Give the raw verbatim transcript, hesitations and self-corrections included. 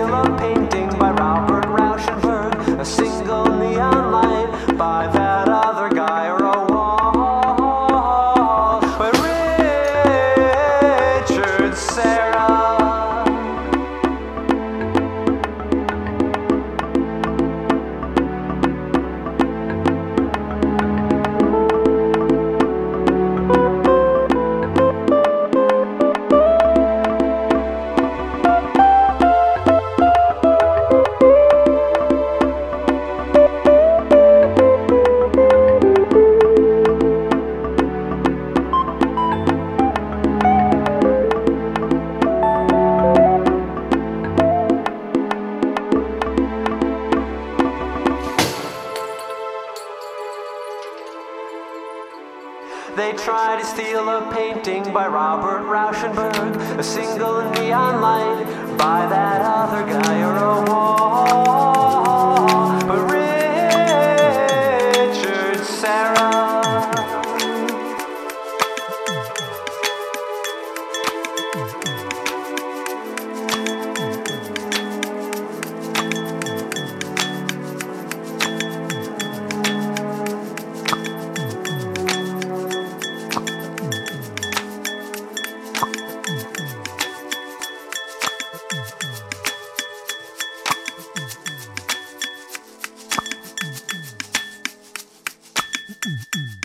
steal a painting by Robert Rauschenberg, a single neon light by that other guy, or a wall by Richard Serra. They try to steal a painting by Robert Rauschenberg, a single neon light by that other guy, or a wall by Richard Serra. Mm-mm.